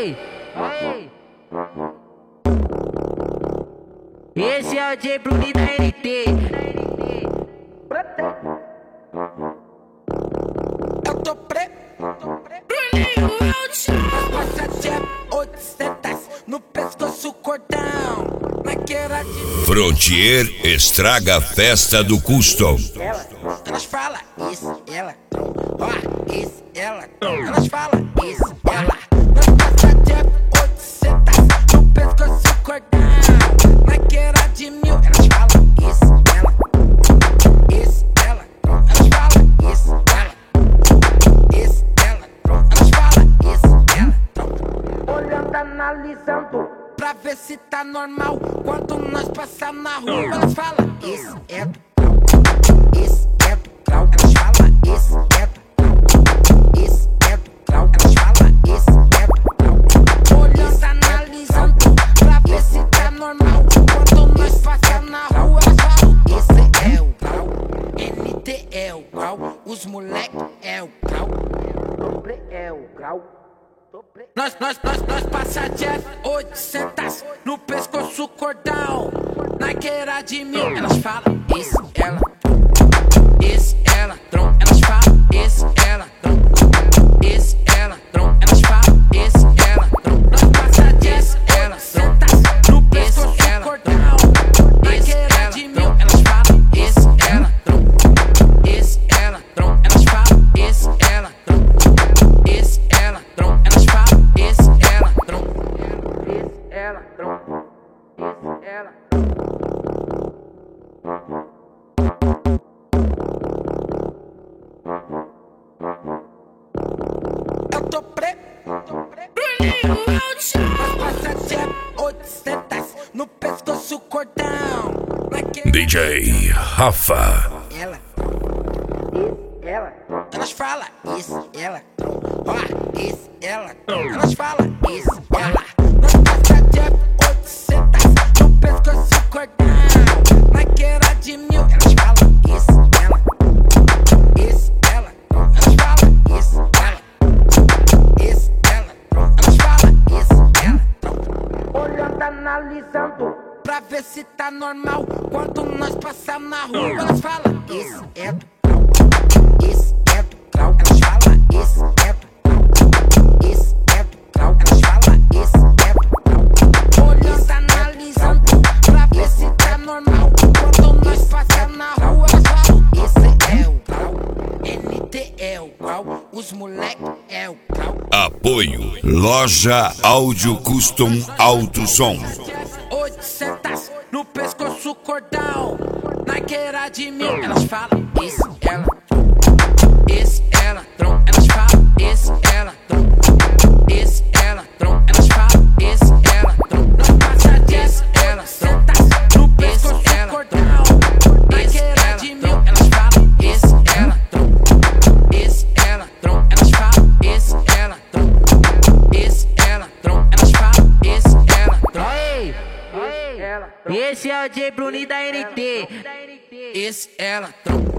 Ei, esse é o J Bruni da NT. Eu tô preto. Bruninho é o chão. Passa de 800 no pescoço, cordão. Naquela de Frontier estraga a festa do custom. elas falam isso, ela. Ó, isso, ela. Elas falam isso, ela. Nós passa de 800 no pescoço, cordão. Naquela de 1000, elas falam isso, ela. Isso, ela. Elas falam isso, ela. Isso, ela. Elas falam isso, ela. Olhando, analisando, pra ver se tá normal. Quando nós passar na rua, elas falam isso é do grau. Isso é do grau. Elas falam isso é do grau. Isso é do grau. Elas falam isso é do grau. Olhando, analisando, pra ver se tá normal. Quando nós passar na rua, elas falam isso é o grau. NT é o grau. Os moleque é o grau. Dobre é o grau. Nós passa de 800 no pescoço, cordão. Naquela de 1000, elas falam isso, ela. Isso, ela, tron. Elas falam isso, ela, tron. Isso, ela, tron. Elas falam isso, ela, tron. Nós passa de 800 no pescoço, cordão. Naquela de 1000, elas falam isso, ela, tron. Isso, ela, tron. Elas falam isso, ela, tron. Isso, ela, tron. Elas falam isso, ela, tron. Isso, ela, tron. Isso, ela. Eu tô preto. Bruninho é o chão. Passa de 800 no pescoço, cordão. DJ Rafa. Ela, isso, ela. Elas falam isso, ela. Ó, isso, ela. Elas falam isso, ela. Nós passa de 800 no pescoço, cordão. Naquela de 1000, elas falam isso, ela. Isso, ela. Elas falam isso, ela. Isso, ela. Elas falam isso, ela. Olhando, analisando, pra ver se tá normal. Quando nós passar na rua, elas falam isso é do grau. Isso é do grau. Elas falam isso é do grau. Isso é do grau. Elas falam isso é do grau. Olhando, analisando, pra ver se tá normal. Quando nós passar na rua, elas falam isso é o grau. NT é o grau. Os moleque é o grau. Apoio Loja Áudio Custom Alto Som. 800 no pescoço, cordão. Naquela de 1000, elas falam isso, ela. Isso, ela, tron. Elas falam isso, ela, tron. Isso, ela, tron. Elas falam isso, ela, tron. Nós passa de ela, senta no pescoço, cordão. Naquela de 1000, elas falam isso, ela, tron. Isso, ela, tron. Elas falam isso, ela, tron. Isso, ela, tron. Elas falam isso, ela, tron. Ei, esse é o J Bruni da NT. Isso, ela, tron.